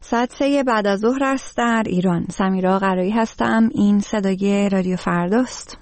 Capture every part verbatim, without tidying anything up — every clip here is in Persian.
ساعت سه بعد از ظهر است در ایران. سمیرا قرایی هستم. این صدای رادیو فرداست.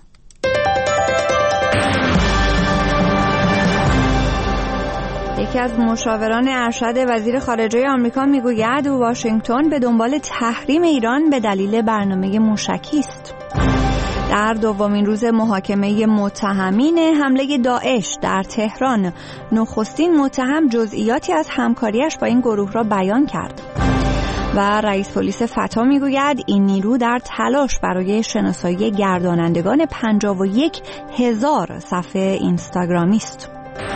یکی از مشاوران ارشد وزیر خارجه آمریکا میگوید واشنگتن به دنبال تحریم ایران به دلیل برنامه موشکی است. در دومین روز محاکمه متهمین حمله داعش در تهران، نخستین متهم جزئیاتی از همکاریش با این گروه را بیان کرد. و رئیس پلیس فتا میگوید این نیرو در تلاش برای شناسایی گردانندگان پنجاه و یک هزار صفحه اینستاگرامی است.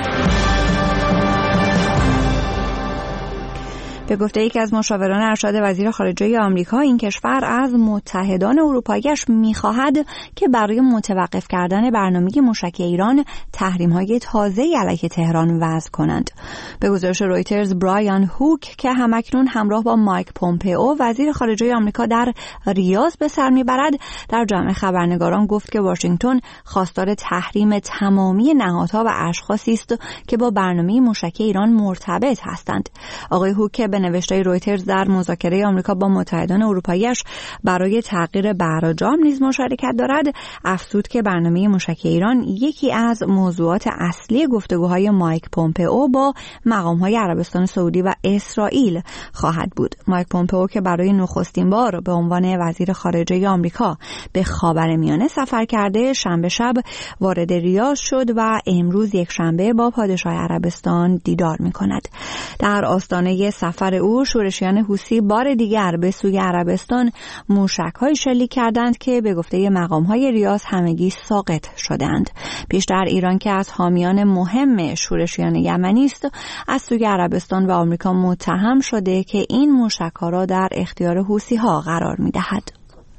به گفته یکی از مشاوران ارشد وزیر خارجه آمریکا، این کشور از متحدان اروپاییش می‌خواهد که برای متوقف کردن برنامه موشکی ایران تحریم‌های تازه‌ای علیه تهران وضع کنند. به گزارش رویترز، برایان هوک که همکنون همراه با مایک پومپئو وزیر خارجه آمریکا در ریاض به سر می‌برد، در جمع خبرنگاران گفت که واشنگتن خواستار تحریم تمامی نهادها و اشخاصی است که با برنامه موشکی ایران مرتبط هستند. آقای هوک به نوشته رویترز در مذاکره آمریکا با متحدان اروپاییش برای تغییر برجام نیز مشارکت دارد، افزود که برنامه موشکی ایران یکی از موضوعات اصلی گفتگوهای مایک پومپئو با مقام‌های عربستان سعودی و اسرائیل خواهد بود. مایک پومپئو که برای نخستین بار به عنوان وزیر خارجه آمریکا به خاورمیانه سفر کرده، شنبه شب وارد ریاض شد و امروز یک شنبه با پادشاه عربستان دیدار می‌کند. در آستانه سفر او، شورشیان حوثی بار دیگر به سوی عربستان موشک‌های شلیک کردند که به گفته مقام‌های ریاض همگی ساقط شدند. پیشتر ایران که از حامیان مهم شورشیان یمنی است، از سوی عربستان و آمریکا متهم شده که این موشک‌ها را در اختیار حوثی‌ها قرار می‌دهد.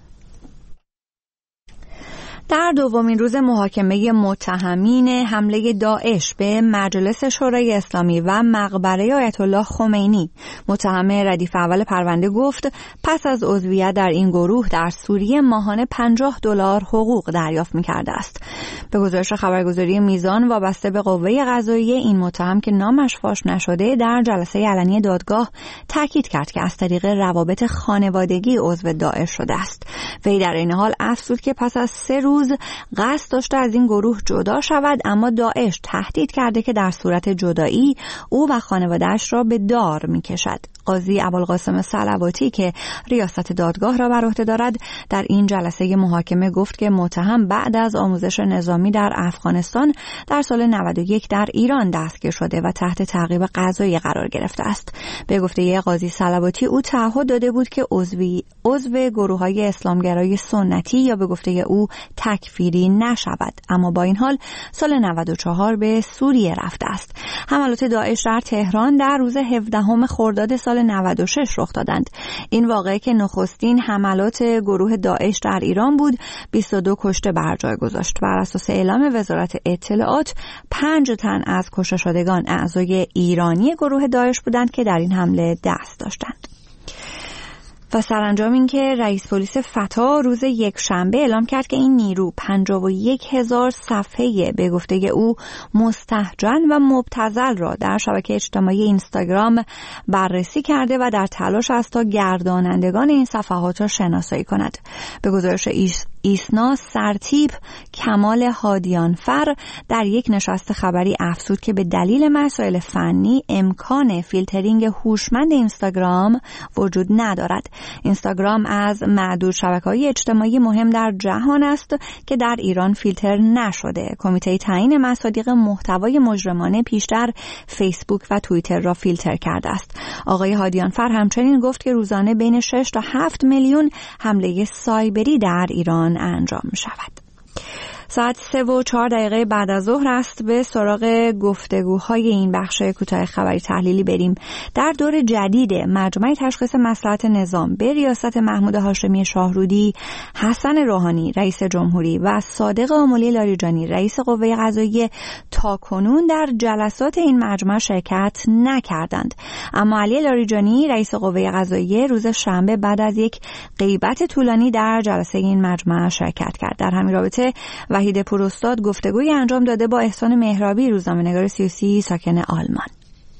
در دومین روز محاکمه متهمین حمله داعش به مجلس شورای اسلامی و مقبره آیت الله خمینی، متهم ردیف اول پرونده گفت پس از عضویت در این گروه در سوریه ماهانه پنجاه دلار حقوق دریافت می‌کرده است. به گزارش خبرگزاری میزان وابسته به قوه قضاییه، این متهم که نامش فاش نشده در جلسه علنی دادگاه تاکید کرد که از طریق روابط خانوادگی عضو داعش شده است. وی در این حال افزود که پس از سه روز قصد داشته از این گروه جدا شود، اما داعش تهدید کرده که در صورت جدایی او و خانواده‌اش را به دار می‌کشد. قاضی ابوالقاسم صلواتی که ریاست دادگاه را بر عهده دارد، در این جلسه محاکمه گفت که متهم بعد از آموزش نظامی در افغانستان در سال نود و یک در ایران دستگیر شده و تحت تعقیب قضایی قرار گرفته است. به گفته قاضی صلواتی، او تعهد داده بود که عضوی عضو گروه‌های اسلامگرای سنتی یا به گفته او تکفیری نشود، اما با این حال سال نود و چهار به سوریه رفته است. حملات داعش در تهران در روز هفدهم خرداد سال نود و شش رخ دادند. این واقعه که نخستین حملات گروه داعش در ایران بود، بیست و دو کشته بر جای گذاشت. بر اساس اعلام وزارت اطلاعات، پنج تن از کشته شدگان اعضای ایرانی گروه داعش بودند که در این حمله دست داشتند. و سرانجام این که رئیس پلیس فتا روز یک شنبه اعلام کرد که این نیرو پنجاه و یک هزار صفحه به گفته او مستهجن و مبتذل را در شبکه اجتماعی اینستاگرام بررسی کرده و در تلاش است تا گردانندگان این صفحات را شناسایی کند. به گزارش ایس ایسنا سرتیپ کمال هادیانفر در یک نشست خبری افزود که به دلیل مسائل فنی امکان فیلترینگ هوشمند اینستاگرام وجود ندارد. اینستاگرام از معدود شبکه‌های اجتماعی مهم در جهان است که در ایران فیلتر نشده. کمیته تعیین مصادیق محتوای مجرمانه پیشتر فیسبوک و توییتر را فیلتر کرده است. آقای هادیانفر همچنین گفت که روزانه بین شش تا هفت میلیون حمله سایبری در ایران انجام می شود. ساعت سه و چهار دقیقه بعد از ظهر است. به سراغ گفتگوهای این بخش کوتاه خبری تحلیلی بریم. در دور جدید مجمع تشخیص مصلحت نظام به ریاست محمود هاشمی شاهرودی، حسن روحانی رئیس جمهوری و صادق آملی لاریجانی رئیس قوه قضاییه تاکنون در جلسات این مجمع شرکت نکردند. اما علی لاریجانی رئیس قوه قضاییه روز شنبه بعد از یک غیبت طولانی در جلسه این مجمع شرکت کرد. در همین رابطه وحید پوراستاد گفتگویی انجام داده با احسان مهرابی، روزنامه‌نگار سیاسی ساکن آلمان.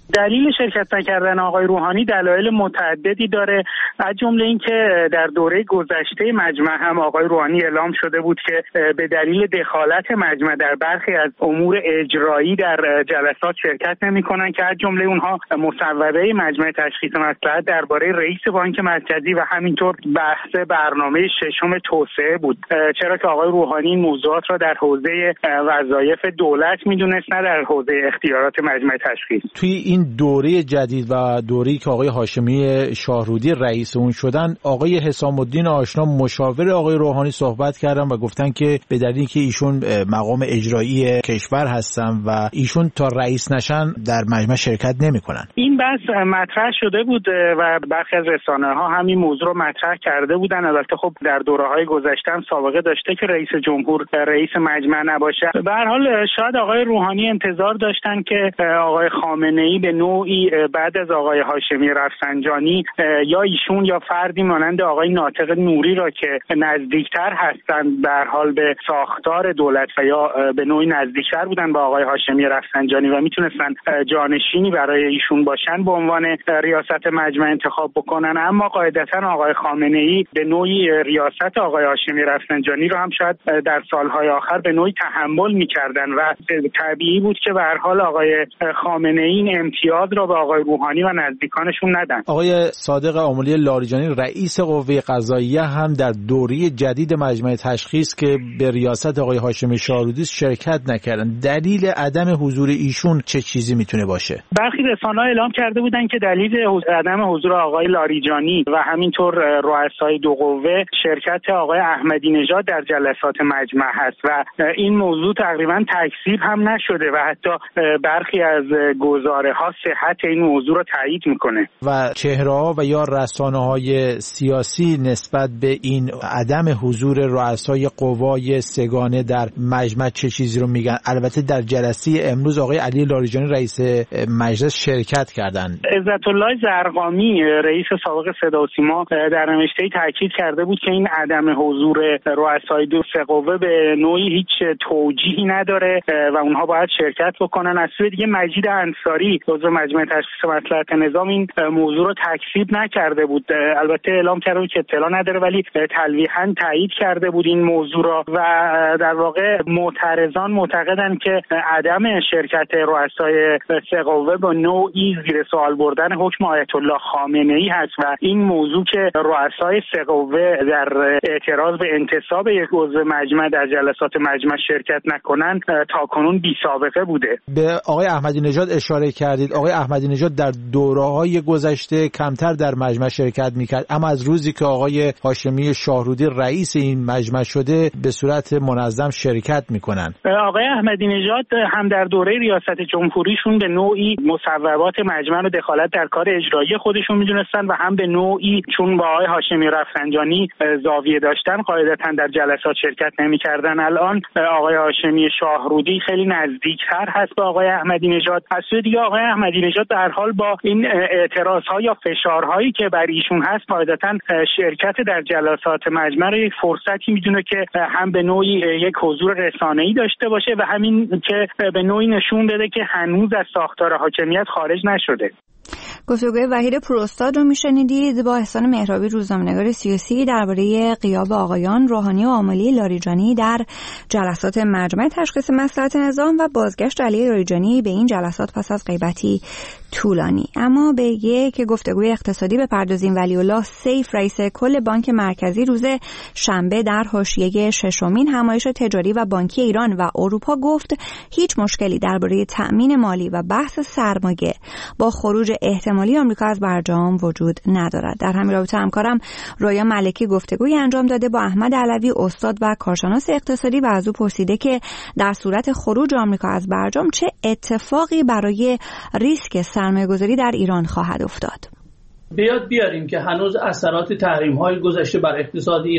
دلیل شرکت نکردن آقای روحانی دلایل متعددی داره، از جمله اینکه در دوره گذشته مجمع هم آقای روحانی اعلام شده بود که به دلیل دخالت مجمع در برخی از امور اجرایی در جلسات شرکت نمی‌کنند که از جمله اونها مصوبه مجمع تشخیص مصلحت درباره رئیس بانک مرکزی و همینطور بحث برنامه ششم توسعه بود، چرا که آقای روحانی این موضوعات را در حوزه وظایف دولت می‌دونست نه در حوزه اختیارات مجمع تشخیص. توی این دوره جدید و دوره‌ای که آقای هاشمی شاهرودی رئیس اون شدن، آقای حسام الدین آشنا مشاور آقای روحانی صحبت کردن و گفتن که به دلیلی که ایشون مقام اجرایی کشور هستن و ایشون تا رئیس نشن در مجمع شرکت نمی‌کنن. این بحث مطرح شده بود و برخی از رسانه‌ها همین موضوع رو مطرح کرده بودن. البته خب در دوره‌های گذشته هم سابقه داشته که رئیس جمهور رئیس مجمع نباشه. به هر حال شاید آقای روحانی انتظار داشتن که آقای خامنه‌ای به نوعی بعد از آقای هاشمی رفسنجانی یا ایشون یا فردی مانند آقای ناطق نوری را که نزدیکتر هستند به هر حال به ساختار دولت و یا به نوعی نزدیکتر بودن با آقای هاشمی رفسنجانی و میتونستن جانشینی برای ایشون باشن به عنوان ریاست مجمع انتخاب بکنن، اما قاعدتا آقای خامنه‌ای به نوعی ریاست آقای هاشمی رفسنجانی رو هم شاید در سالهای آخر به نوعی تحمل میکردن و طبیعی بود که به هر حال آقای خامنه‌ای این امتیاز را به آقای روحانی و نزدیکانشون ندن. آقای صادق آملی لاریجانی رئیس قوه قضاییه هم در دوره جدید مجمع تشخیص که به ریاست آقای هاشمی شاهرودی شرکت نکردن، دلیل عدم حضور ایشون چه چیزی میتونه باشه؟ برخی رسانه‌ها اعلام کرده بودن که دلیل عدم حضور آقای لاریجانی و همینطور رؤسای دو قوه شرکت آقای احمدی نژاد در جلسات مجمع هست و این موضوع تقریبا تکذیب هم نشده و حتی برخی از گزاره‌ها صحت این موضوع رو تایید میکنه. و چهره‌ها و یا رسانه‌های سیاسی نسبت به این عدم حضور رؤسای قوای سگانه در مجمع چه چیزی رو میگن؟ البته در جلسه امروز آقای علی لاریجانی رئیس مجلس شرکت کردند. عزت الله زرقامی رئیس سابق صدا و سیما در نوشته‌ای تاکید کرده بود که این عدم حضور رؤسای دو سه قوه به نوعی هیچ توجیهی نداره و اونها باید شرکت بکنن. از سوی دیگه مجید انصاری عضو مجمع تشخیص مصلحت نظام این موضوع رو تکذیب نکرده بود، البته اعلام کرده بود که اطلاع نداره ولی تلویحاً تایید کرده بود این موضوع را و در واقع معترضان معتقدن که عدم شرکت رؤسای سه قوه با نوعی زیر سوال بردن حکم آیت الله خامنه‌ای هست و این موضوع که رؤسای سه قوه در اعتراض به انتصاب یک عضو مجمع در جلسات مجمع شرکت نکنن تاکنون بی سابقه بوده. به آقای احمدی نژاد اشاره کردید. آقای احمدی نژاد در دوره‌های گذشته کمتر در مجمع شرکت میکرد، اما از روزی که آقای هاشمی شاهرودی رئیس این مجمع شده به صورت منظم شرکت میکنن. آقای احمدی نژاد هم در دوره ریاست جمهوریشون به نوعی مصوبات مجمع رو دخالت در کار اجرایی خودشون میدونستن و هم به نوعی چون با آقای هاشمی رفسنجانی زاویه داشتن قاعدتا در جلسات شرکت نمیکردن. الان آقای هاشمی شاهرودی خیلی نزدیکتر هست به آقای احمدی نژاد. از سوی دیگه آقای احمدی نژاد در حال با این اعتراض‌ها یا فشارهایی که بر ایشون هست قاعدتا شرکت در جلسات مجمع رو یک فرصتی میدونه که هم به نوعی یک حضور رسانه‌ای داشته باشه و همین که به نوعی نشون بده که هنوز از ساختار حاکمیت خارج نشده. گفتگوی وحید پوراستاد رو میشنیدید با احسان مهرابی، روزنامه‌نگار سیاسی، درباره غیاب آقایان روحانی و آملی لاریجانی در جلسات مجمع تشخیص مصلحت نظام و بازگشت علی لاریجانی به این جلسات پس از غیبتی طولانی. اما به یک گفتگوی اقتصادی بپردازیم. ولی‌الله سیف رئیس کل بانک مرکزی روز شنبه در حاشیه ششمین همایش تجاری و بانکی ایران و اروپا گفت هیچ مشکلی درباره تأمین مالی و بحث سرمایه با خروج احتمالی آمریکا از برجام وجود ندارد. در همین رابطه همکارم رویا ملکی گفتگوی انجام داده با احمد علوی، استاد و کارشناس اقتصادی، و از او پرسیده که در صورت خروج آمریکا از برجام چه اتفاقی برای ریسک سرمایه‌گذاری در ایران خواهد افتاد. بیاد بیاریم که هنوز اثرات تحریم‌های گذشته بر اقتصاد ایران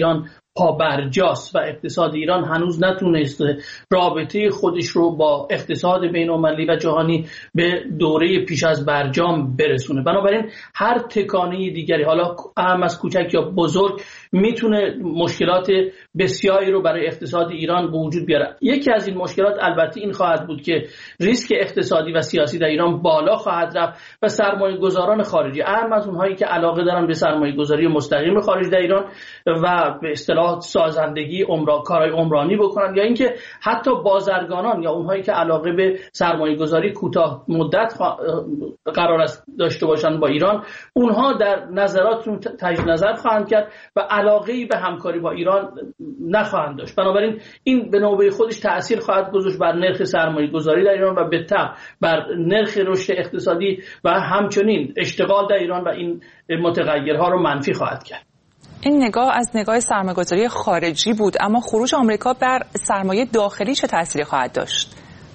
پابرجاست و اقتصاد ایران هنوز نتونسته رابطه خودش رو با اقتصاد بین‌المللی و جهانی به دوره پیش از برجام برسونه. بنابراین هر تکانه دیگری، حالا اهم از کوچک یا بزرگ، میتونه مشکلات بسیاری رو برای اقتصاد ایران به وجود بیاره. یکی از این مشکلات البته این خواهد بود که ریسک اقتصادی و سیاسی در ایران بالا خواهد رفت و سرمایه گذاران خارجی، اهم از اونهایی که علاقه دارن به سرمایه گذاری مستقیم خارج در ایران و به اصطلاح سازندگی عمران کارهای عمرانی بکنن، یا اینکه حتی بازرگانان یا اونهایی که علاقه به سرمایه گذاری کوتاه مدت قرار است داشته باشن با ایران، اونها در نظراتشون تجدید نظر خواهند کرد و علاقه‌ای به همکاری با ایران نخواهند داشت. بنابراین این به نوبه خودش تأثیر خواهد گذاشت بر نرخ سرمایه گذاری در ایران و به تبع بر نرخ رشد اقتصادی و همچنین اشتغال در ایران و این متغیرها رو منفی خواهد کرد. این نگاه از نگاه سرمایه‌گذاری خارجی بود، اما خروج آمریکا بر سرمایه داخلی چه تأثیری خواهد داشت؟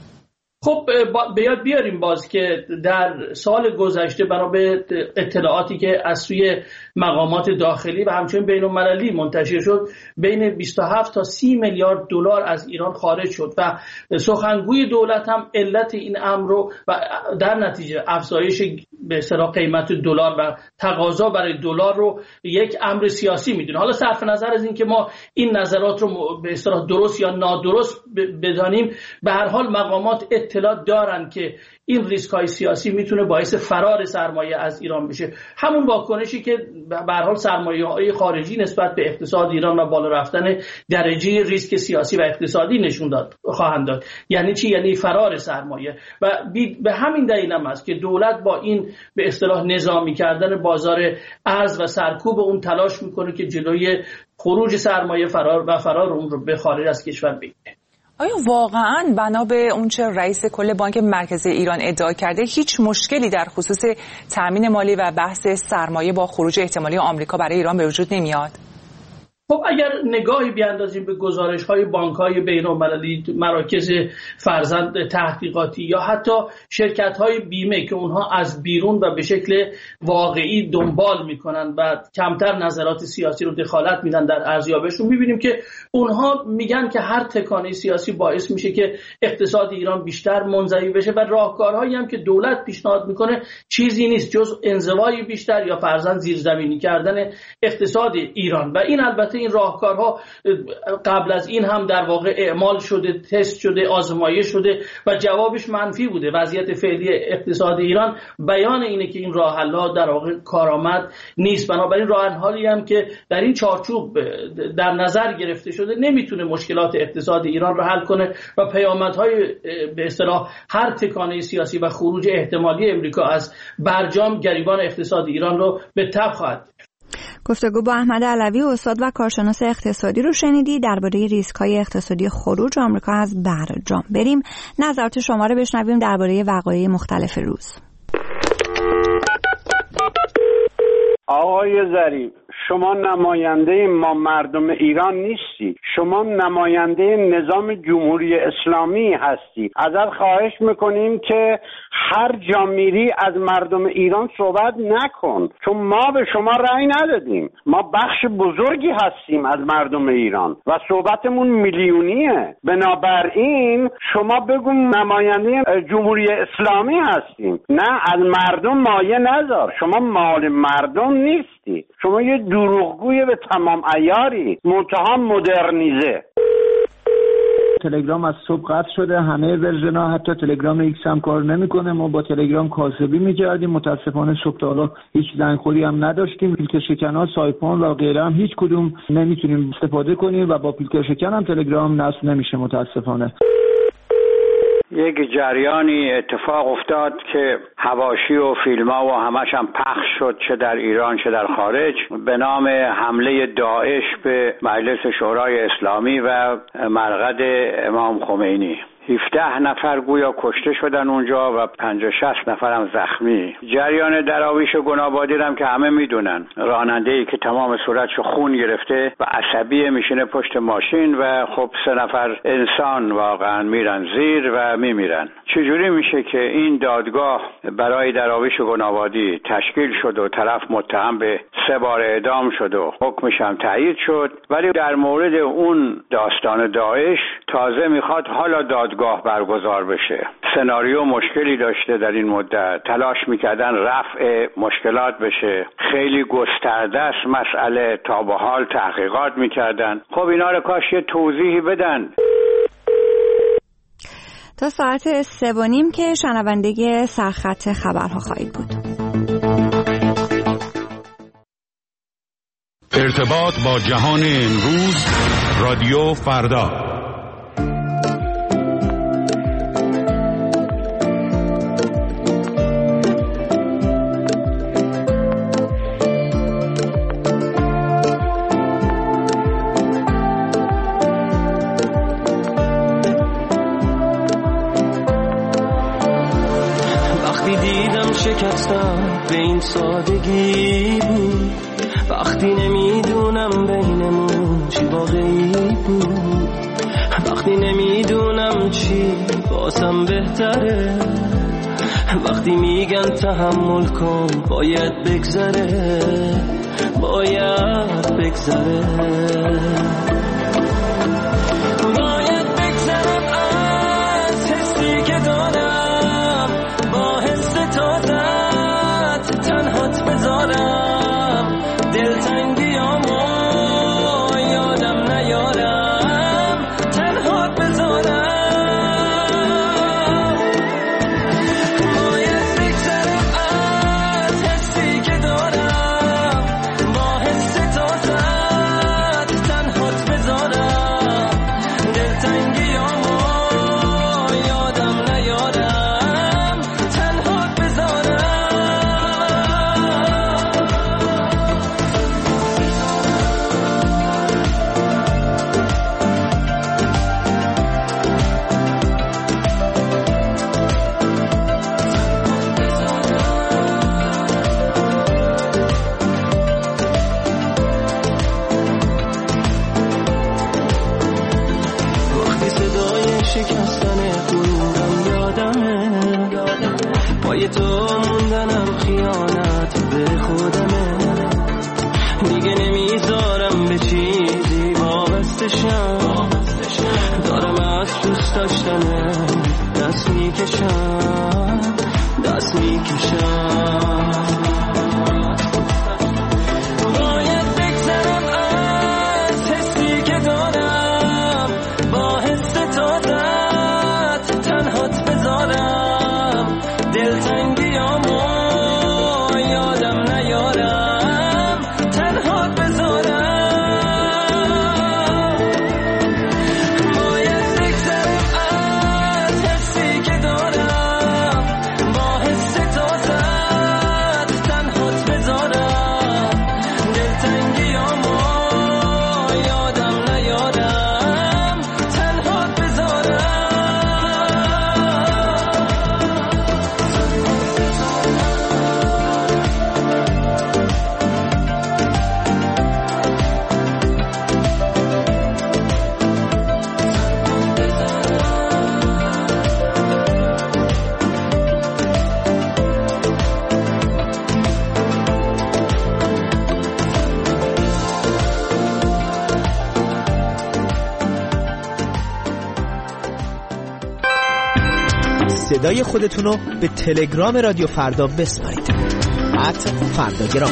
خب به یاد بیاریم باز که در سال گذشته بنا به اطلاعاتی که از سوی مقامات داخلی و همچنین بین‌المللی منتشر شد، بین بیست و هفت تا سی میلیارد دلار از ایران خارج شد و سخنگوی دولت هم علت این امر رو و در نتیجه افزایش به اصطلاح قیمت دلار و تقاضا برای دلار رو یک امر سیاسی میدونه. حالا صرف نظر از این که ما این نظرات رو به اصطلاح درست یا نادرست بدانیم، به هر حال مقامات اطلاع دارن که این ریسک های سیاسی میتونه باعث فرار سرمایه از ایران بشه. همون واکنشی که به هر حال سرمایه های خارجی نسبت به اقتصاد ایران و بالا رفتن درجه ریسک سیاسی و اقتصادی نشون داد خواهند داد. یعنی چی؟ یعنی فرار سرمایه. و به همین دلیل هم است که دولت با این به اصطلاح نظامی کردن بازار ارز و سرکوب اون تلاش میکنه که جلوی خروج سرمایه فرار و فرار اون رو به خارج از کشور بگیره. آیا واقعاً بنا به اونچه رئیس کل بانک مرکزی ایران ادعا کرده هیچ مشکلی در خصوص تامین مالی و بحث سرمایه با خروج احتمالی آمریکا برای ایران به وجود نمیاد؟ خب اگر نگاهی بیاندازیم به گزارش‌های بانک‌های بین‌المللی، مراکز فرزند تحقیقاتی یا حتی شرکت‌های بیمه که اونها از بیرون و به شکل واقعی دنبال می‌کنن و کمتر نظرات سیاسی رو دخالت میدن در ارزیابیشون، می‌بینیم که اونها میگن که هر تکانه سیاسی باعث میشه که اقتصاد ایران بیشتر منزوی بشه و راهکارهایی هم که دولت پیشنهاد میکنه چیزی نیست جز انزوای بیشتر یا فرزند زیرزمینی کردن اقتصاد ایران. و این البته این راهکارها قبل از این هم در واقع اعمال شده، تست شده، آزمایش شده و جوابش منفی بوده. وضعیت فعلی اقتصاد ایران بیان اینه که این راه حل‌ها در واقع کارآمد نیست. بنابراین راه حلی هم که در این چارچوب در نظر گرفته شده نمیتونه مشکلات اقتصاد ایران رو حل کنه و پیامدهای به اصطلاح هر تکانه سیاسی و خروج احتمالی امریکا از برجام گریبان اقتصاد ایران رو به تب خواهد. گفتگو با احمد علوی، استاد و کارشناس اقتصادی رو شنیدی درباره ریسک‌های اقتصادی خروج آمریکا از برجام. بریم نظرات شما رو بشنویم درباره وقایع مختلف روز. آقای ظریف، شما نماینده ما مردم ایران نیستی، شما نماینده نظام جمهوری اسلامی هستی. ازت خواهش میکنیم که هر جا میری از مردم ایران صحبت نکن، چون ما به شما رأی ندادیم. ما بخش بزرگی هستیم از مردم ایران و صحبتمون میلیونیه. بنابراین شما بگو نماینده جمهوری اسلامی هستیم، نه از مردم مایه نذار. شما مال مردم نیستی، شما یه دروغگوی به تمام عیاری، منتها مدرنیزه. تلگرام از صبح قطع شده، همه ورژن‌ها، حتی تلگرام ایکس هم کار نمیکنه. ما با تلگرام کاسبی می‌کردیم، متاسفانه صبح تا حالا هیچ زنگخوری هم نداشتیم. فیلتر شکن‌ها، سایپون و غیره هم هیچ کدوم نمیتونیم استفاده کنیم و با فیلتر شکن هم تلگرام نصب نمیشه متاسفانه. یک جریانی اتفاق افتاد که حواشی و فیلم‌ها و همش هم پخش شد، چه در ایران چه در خارج، به نام حمله داعش به مجلس شورای اسلامی و مرقد امام خمینی. هفده نفر گویا کشته شدن اونجا و پنجاه شصت نفر هم زخمی. جریان دراویش گنابادی هم که همه میدونن، راننده‌ای که تمام صورتشو خون گرفته و عصبی میشینه پشت ماشین و خب سه نفر انسان واقعا میرن زیر و میمیرن. چجوری میشه که این دادگاه برای دراویش گنابادی تشکیل شد و طرف متهم به سه بار اعدام شد و حکمش هم تایید شد، ولی در مورد اون داستان داعش تازه میخواد حالا دادگاه برگزار بشه؟ سناریو مشکلی داشته در این مدت، تلاش میکردن رفع مشکلات بشه، خیلی گسترده است مسئله، تا به حال تحقیقات میکردن. خب اینا رو کاش یه توضیحی بدن. تا ساعت سه و نیم که شنونده سرخط خبرها خواهید بود. ارتباط با جهان امروز، رادیو فردا. وقتی دیدم شکستم به این سادگی بود، وقتی نمیدونم بینمون چی واقعی بود، وقتی نمیدونم چی بازم بهتره، وقتی میگن تحمل کن باید بگذره، باید بگذره، باید بگذرم از حسی که دارم، با حس تازت تنهات بذارم، دلتنگیامو یادم نیارم، تنها بذارم، باید بگذرم از حسی که دارم، با حس تازت تنهات بذارم، دلتنگیامو یادم نیارم، تنها بذارم. وقتی صدای شکستن خونم یادمه، پای تو موندنم خیانت به خودمه، دیگه نمیذارم به چیزی وابسته شم، دارم از دوست داشتنه دست میکشم، دست میکشم، باید بگذرم از حسی که دارم، با حس تازت تنهات بذارم، دلتنگیامو یادم نیارم، تنها بذارم، باید بگذرم از حسی که دارم، با حس تازت تنهات بذارم، دلتنگیامو یادم نیارم، تنها بذارم. صدای خودتونو به تلگرام رادیو فردا بسپارید. ات فرداگرام.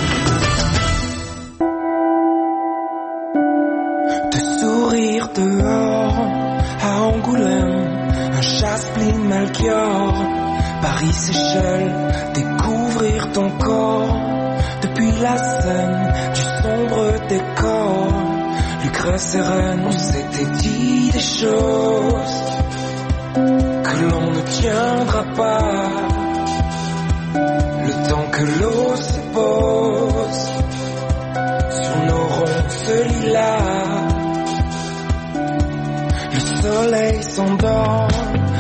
Te sourire dehors à Angoulême, un chasse-pli Melchior, Paris Seychelles, découvrir ton corps depuis la scène du sombre décor. Lucrèce et Rennes, on s'était dit des choses que l'on ne tiendra pas, le temps que l'eau se pose sur nos ronces lilas, le soleil s'endort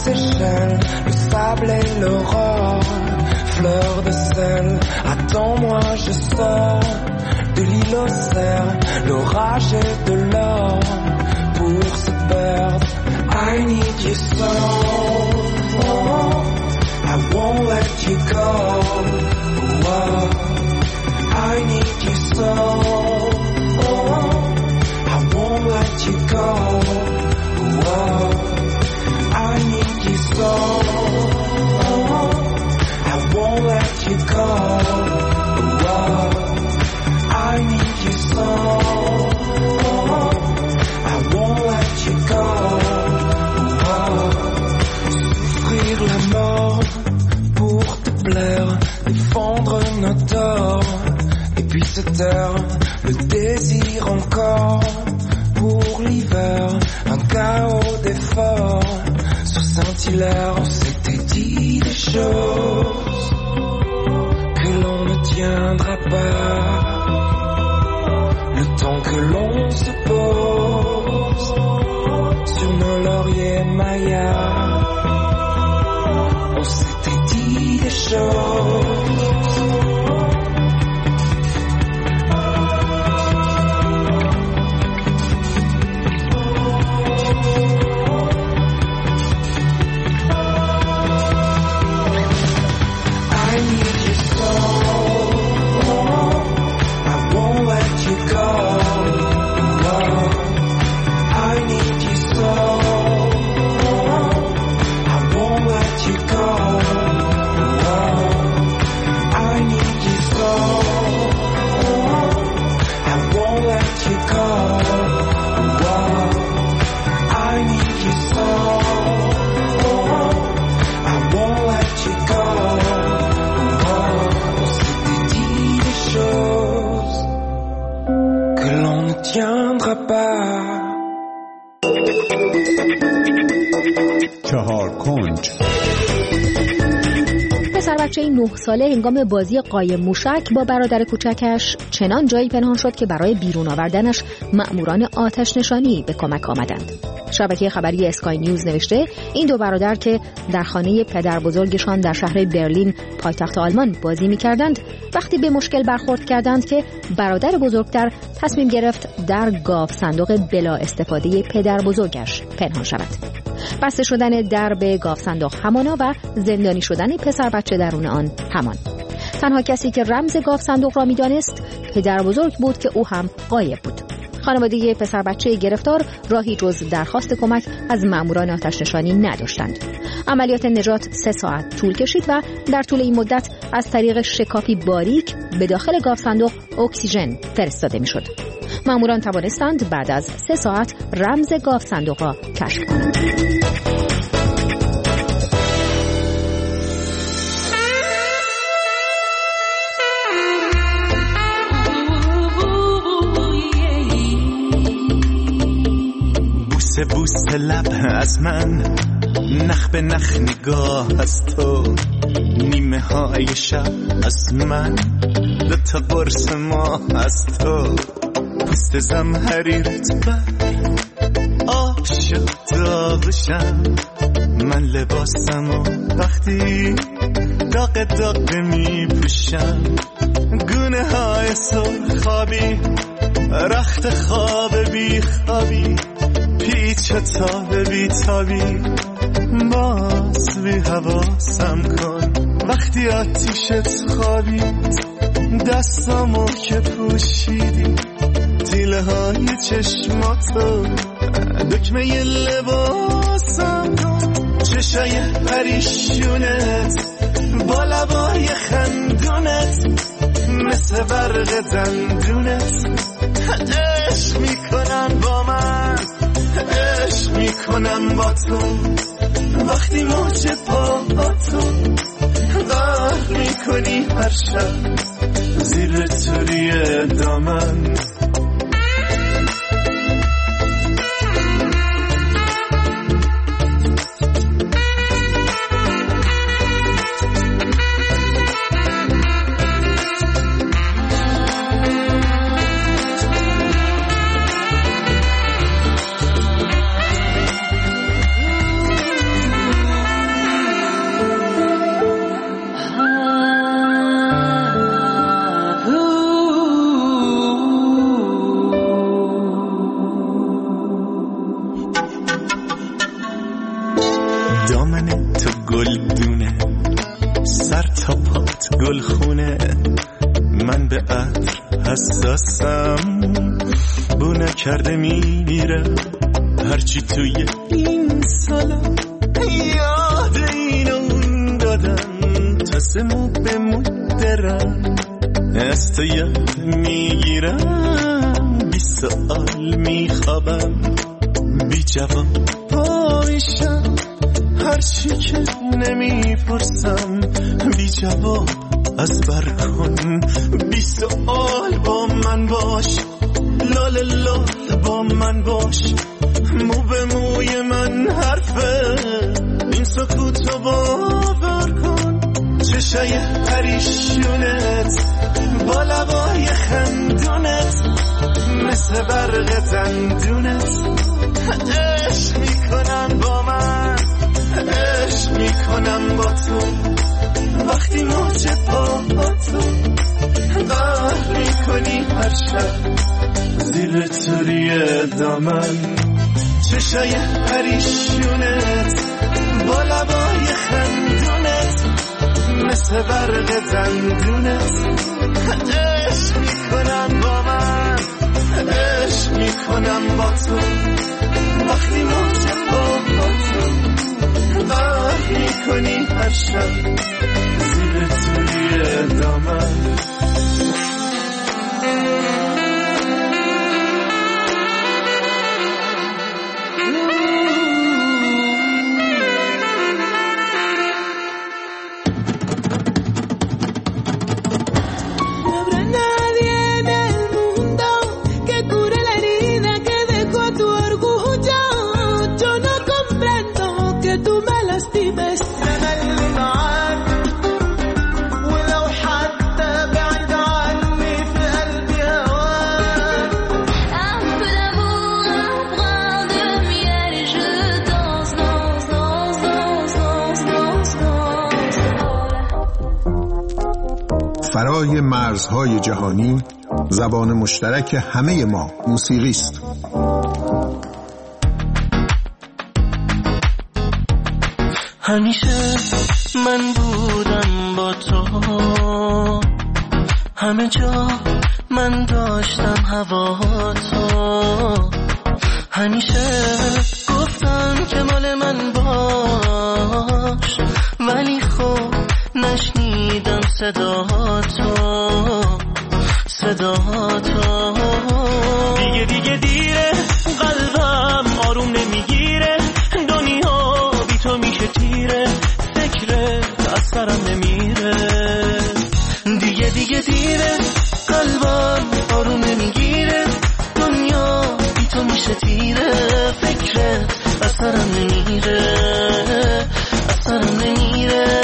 Seychelles, le sable et l'aurore, fleur de sel, attends-moi, je sors de l'île aux cerfs, l'orage et de l'or pour se perdre. I need you so, oh, I won't let you go. Oh, I need you so, oh, I won't let you go. Oh, I need you so, oh, I won't let you go. Oh, I need you so, oh, I won't let you go. Oh, souffrir la mort pour te plaire, défendre nos torts, et puis se taire, le désir encore pour l'hiver, un chaos d'efforts. Sur Saint-Hilaire, on s'était dit des choses que l'on ne tiendra pas. Le temps que l'on se pose sur nos lauriers mayas, on s'était dit des choses. پسر بچه نه ساله هنگام بازی قایم موشک با برادر کوچکش چنان جایی پنهان شد که برای بیرون آوردنش مأموران آتش نشانی به کمک آمدند. شبکه خبری اسکای نیوز نوشته این دو برادر که در خانه پدر بزرگشان در شهر برلین پایتخت آلمان بازی می‌کردند، وقتی به مشکل برخورد کردند که برادر بزرگتر تصمیم گرفت در گاو صندوق بلا استفاده پدر بزرگش پنهان شود. بسته شدن درب گاو صندوق همانا و زندانی شدن پسر بچه درون آن همان. تنها کسی که رمز گاو صندوق را می‌دانست پدر بزرگ بود که او هم غایب بود. خانواده پسر بچه گرفتار راهی جز درخواست کمک از ماموران آتش نشانی نداشتند. عملیات نجات سه ساعت طول کشید و در طول این مدت از طریق شکافی باریک به داخل گاو صندوق اکسیژن فرستاده میشد. ماموران توانستند بعد از سه ساعت رمز گاو صندوق را کشف کنند. بوسه بوسه لب از من، نخ به نخ نگاه از تو، نیمه های شب از من، دو تا قرص ماه از تو، پوست زمهریرت بر آب شد داغشم، من لباسم و وقتی داغ داغ می پوشم، گونه های سرخابی رخت خواب بی خوابی، پیچ و تاب بی تابی، باز بی حواسم کن وقتی آتیشت خوابید، دستامو که پوشیدی، تیله های چشماتو دکمه ی لباسم کن، چشای پریشونت با لبای خندونت مثل برق دندونت، عشق میکنن با من، عشق میکنم با تو، وقتی موج پاهاتو غرق میکنی هر شب زیر توری دامن. چقدر حساسم، بو نکرده میره هرچی توی این سالا یاد این اون دادم، تازه مو به مو درم از تو یاد میگیرم، بی سؤال میخوابم بی جواب پایشم، هرچی که نمیپرسم بی جواب از بر کن، بی سؤال با من باش، لال لال با من باش، مو به موی من حرفه، این سکوتو باور کن، چشای پریشونت با لبای خندونت مثل برق دندونت عشق میکنم با من، عشق میکنم با تو، وقتی موج با تو قهر میکنی هر شب زیر توری دامن، چشای پریشونت با لبای خندونت مثل برق دندونت عشق میکنم با من، عشق میکنم با تو، وقتی موج با تو قهر میکنی هر شب زیر توی دامن. فرای مرزهای جهانی، زبان مشترک همه ما موسیقی است. همیشه من بودم با تو، همه جا من داشتم هوا تو، همیشه گفتم که مال من باش، ولی خب نشنیدم صدا تو، صدا تو، دیگه دیگه دیره قلبم آروم نمیگیره، دنیا بی تو میشه تیره، فکرت از سرم نمیره، دیگه دیگه دیره قلبم آروم نمیگیره، دنیا بی تو میشه تیره، فکرت از سرم نمیره، از سرم نمیره.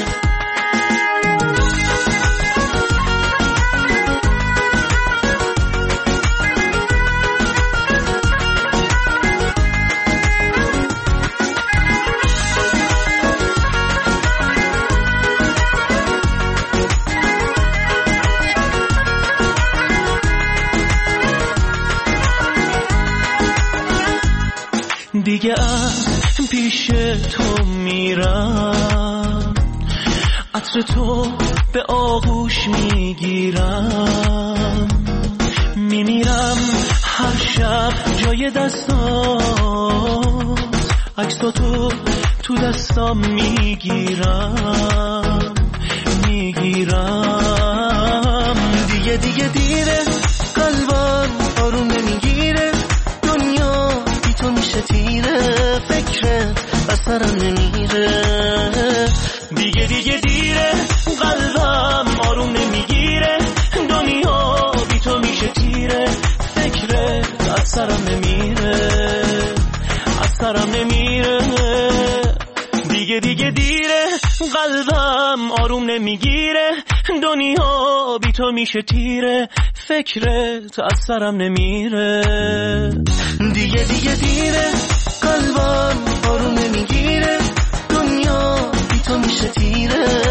دیگه از پیش تو میرم، عطر تو به آغوش میگیرم، میمیرم هر شب جای دستات، عکس تو تو دستام میگیرم، میگیرم، دیگه دیگه دیره قلبم آروم نمیگیره، دنیا بی تو میشه تیره، فکرت از سرم نمیره، دیگه دیگه دیره قلبم آروم نمیگیره، دنیا بی تو میشه تیره، فکرت از سرم نمیره، از سرم نمیره، دیگه دیگه دیره قلبم آروم نمیگیره، دنیا بی تو میشه تیره، فکرت از سرم نمیره، دیگه دیگه دیره قلبم آروم نمیگیره، دنیا بی تو میشه تیره،